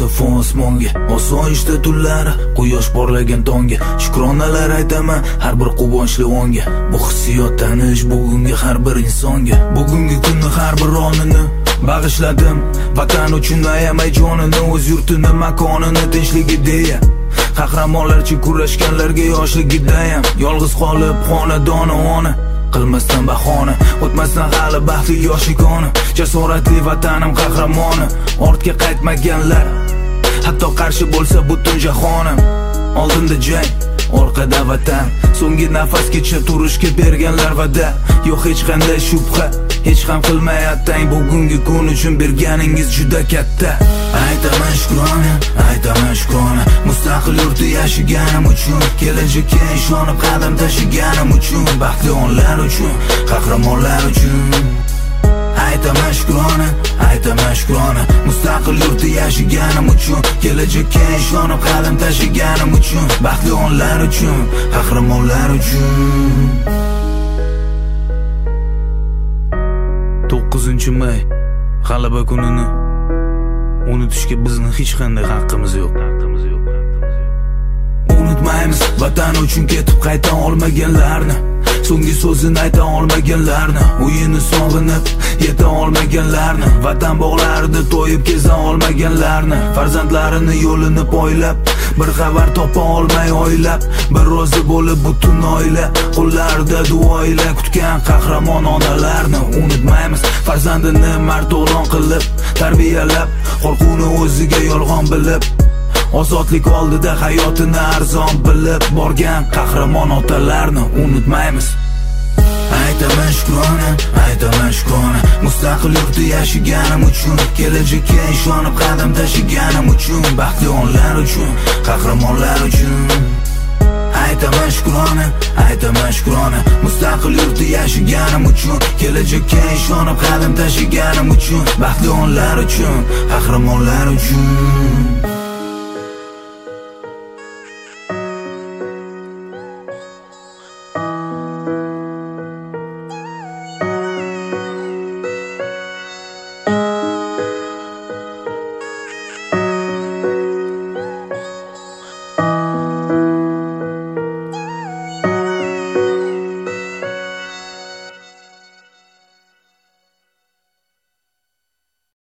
osafon osmonga, osoyishta tunlari quyosh porlagan tonga. Shukronalar aytaman har bir quvonchli onga. Bu hissiyot tanish bugungi har bir insonga. Bugungi kunni har bir onini bag'ishladim vatan uchun, ayamay jonini, o'z yurtini, makonini, tinchligida. Qahramonlarcha kurashganlarga yoshligidayam yolg'iz qolib xonadoni ona qilmasdan bahona, o'tmasdan hali baxtli yoshligoni. Jasoratli vatanim qahramoni, ortga qaytmaganlar, hatto qarshi bo'lsa butun jahonim. Oldinda jang, orqada vatan, so'nggi nafasgacha turishga berganlar va'da. Yo'q hech qanday shubha, hech ham qilmay attang, bugungi kun uchun berganingiz juda katta. Aytaman shukrona, aytaman shukrona, mustaqil yurtda yashaganim uchun, kelajakka ishonib qadam tashlaganim uchun, baxtli onlar uchun, qahramonlar uchun. Aytaman shukrona, aytaman shukrona, mustaqil yurtda yashaganim uchun, kelajakka ishonib qadam tashlaganim uchun, baxtli onlar uchun, qahramonlar uchun. 9-may g'alaba kunini unutishga bizni hech qanday haqqimiz yo'q. Unutmaymiz vatan uchun ketib qayta olmaganlarni, so'nggi so'zini ayta olmaganlarni, uyini sog'inib yeta olmaganlarni, vatan bog'larida to'yib keza olmaganlarni, farzandlarini yo'lini poylab bir xabar topa olmay oylab, bir rozi bo'lib butun oila qo'llarida duo ila kutgan qahramon onalarni. Unutmaymiz farzandini marto'g'ron qilib tarbiyalab, qo'rquvni o'ziga yolg'on bilib, ozodlik oldida hayotini arzon bilib borgan qahramon otalarni. Unutmaymiz. Aytaman shukrona, aytaman shukrona, mustaqil yurtda yashaganim uchun, kelajakka ishonib qadam tashlaganim uchun, baxtli onlar uchun, qahramonlar uchun. Aytaman shukrona, aytaman shukrona, mustaqil yurtda yashaganim uchun, kelajakka ishonib qadam tashlaganim uchun, baxtli onlar uchun, qahramonlar uchun.